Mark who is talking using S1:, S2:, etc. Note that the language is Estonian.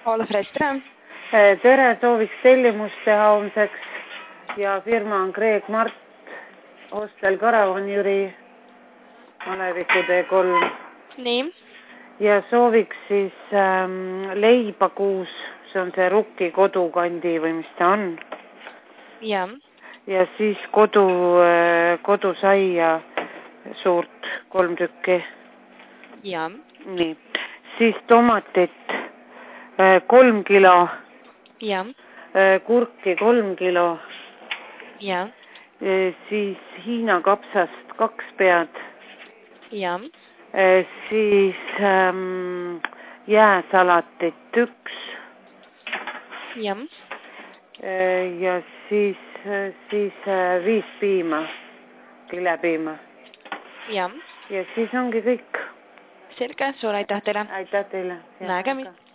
S1: Olaf Restre.
S2: Tere, sooviks tellimust teha homseks ja firma on Kreek Mart, Hostel Karavan Jüri, Aleviku T3.
S1: Nii.
S2: Ja sooviks siis leiba 6, see on see Rukki kodukandi või mis ta on.
S1: Ja.
S2: Ja siis kodusaia suurt 3 tükki.
S1: Ja.
S2: Nii. Siis tomatit 3 kilo.
S1: Ja.
S2: Kurki 3 kilo.
S1: Ja.
S2: Siis Hiina kapsast 2 pead.
S1: Ja.
S2: Siis jääsalatit 1.
S1: Ja.
S2: Ja siis 5 piima, kilepiima.
S1: Ja.
S2: Ja siis ongi kõik.
S1: Selge, suur aitäh teile.
S2: Aitäh teile.
S1: Nägemist.